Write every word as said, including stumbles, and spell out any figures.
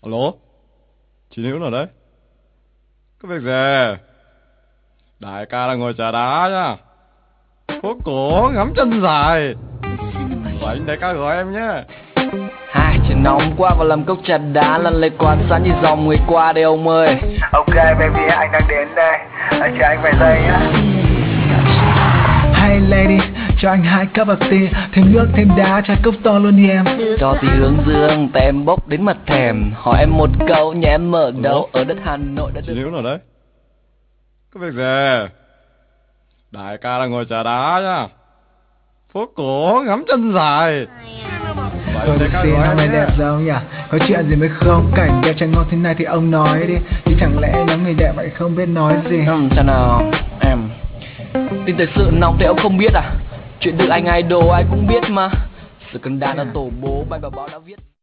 Alo, chị Nữ nào đấy? Có việc gì? Đại ca đang ngồi trà đá nhá. Phố cổ ngắm chân dài. Rảnh đại ca gọi em nhé. Hai trời nóng quá vào làm cốc trà đá lăn lê quan sát như dòng người qua đây ông ơi. Ok baby, anh đang đến đây. Anh chờ anh vài giây nhá. Hey lady, cho anh hai cup of tea, thêm nước thêm đá, cho cốc to luôn đi em. Cho tí hướng dương, tem bốc đến mặt thèm. Hỏi em một câu, nhà em ở đâu? Ở đất Hà Nội đã Chị được. Nữ nào đấy? Có việc gì? Đại ca đang ngồi trà đá nhá. Phố cổ ngắm chân dài. Tôi được xin hôm nay đẹp đâu nhỉ? Có chuyện gì mới không? Cảnh đẹp trai ngon thế này thì ông nói đi. Chứ chẳng lẽ nhóm người đẹp vậy không biết nói gì? Ừ, sao nào em? Tin thời sự nóng thế ông không biết à? Chuyện từ anh idol ai cũng biết mà. Sự cần đàn ở tổ bố bài và báo đã viết.